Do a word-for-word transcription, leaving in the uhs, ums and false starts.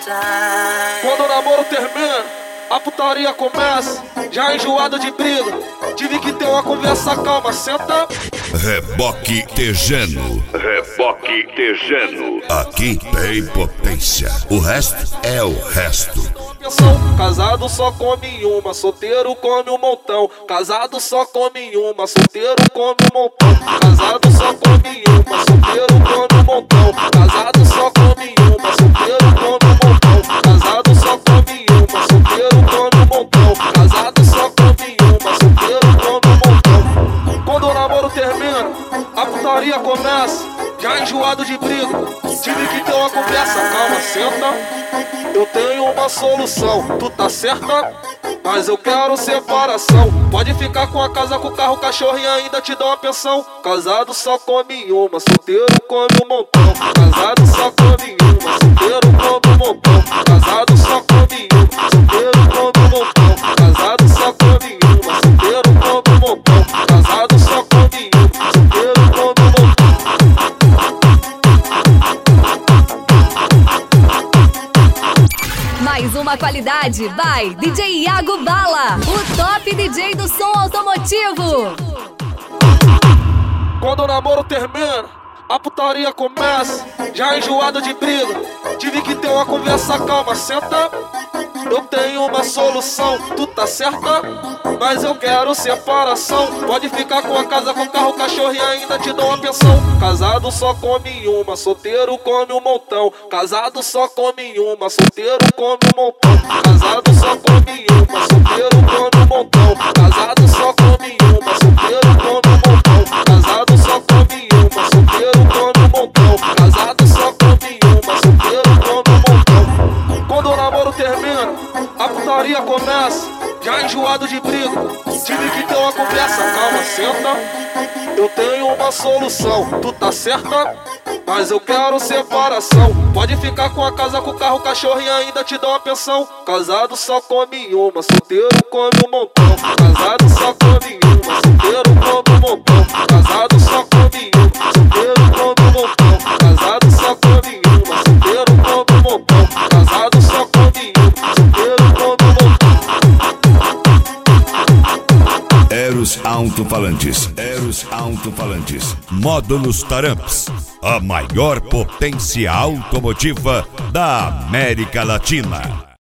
Quando o namoro termina, a putaria começa. Já enjoado de briga, tive que ter uma conversa calma. Senta. Reboque Tegeno. Reboque Tegeno. Aqui tem potência. O resto é o resto. Casado só come uma, solteiro come um montão. Casado só come uma, solteiro come um montão. Casado só come uma, solteiro come um montão. Casado só come uma, solteiro come um montão. Casado só come uma, solteiro come um montão. Casado só come uma, solteiro come um montão. Quando o namoro termina, a putaria começa. Já enjoado de briga, tive que ter uma conversa calma. Senta. Eu tenho uma solução, tu tá certa? Mas eu quero separação. Pode ficar com a casa, com o carro, o cachorro e ainda te dou uma pensão. Casado só come uma, solteiro come um montão. Casado só come uma, solteiro come um montão. Casado só come uma, solteiro come um montão. Casado só come uma, solteiro come um montão. Casado só come uma, solteiro come um montão. Mais uma qualidade, vai D J Iago Bala, o top D J do som automotivo. Quando o namoro termina, a putaria começa. Já enjoado de briga, tive que ter uma conversa calma. Senta. Eu tenho uma solução, tu tá certa? Mas eu quero separação. Pode ficar com a casa, com o carro, o cachorro e ainda te dou uma pensão. Casado só come uma, solteiro come um montão. Casado só come uma, solteiro come um montão. Casado só come uma, solteiro come um montão. Casado só come uma, solteiro come um montão. Casado só come uma, solteiro come um montão. Casado só come uma, solteiro come um montão. Quando o namoro termina, a putaria começa. Já enjoado de briga, tive que ter uma conversa calma. Senta. Eu tenho uma solução, tu tá certa? Mas eu quero separação. Pode ficar com a casa, com o carro, o cachorro e ainda te dou uma pensão. Casado só come uma, solteiro come um montão. Casado só come uma, solteiro come um montão. Casado só come uma, solteiro come um montão. Casado só come uma, solteiro come um montão. Casado só come uma, solteiro come um montão. Eros Alto-Falantes. Eros Alto-Falantes. Módulos Taramps. A maior potência automotiva da América Latina.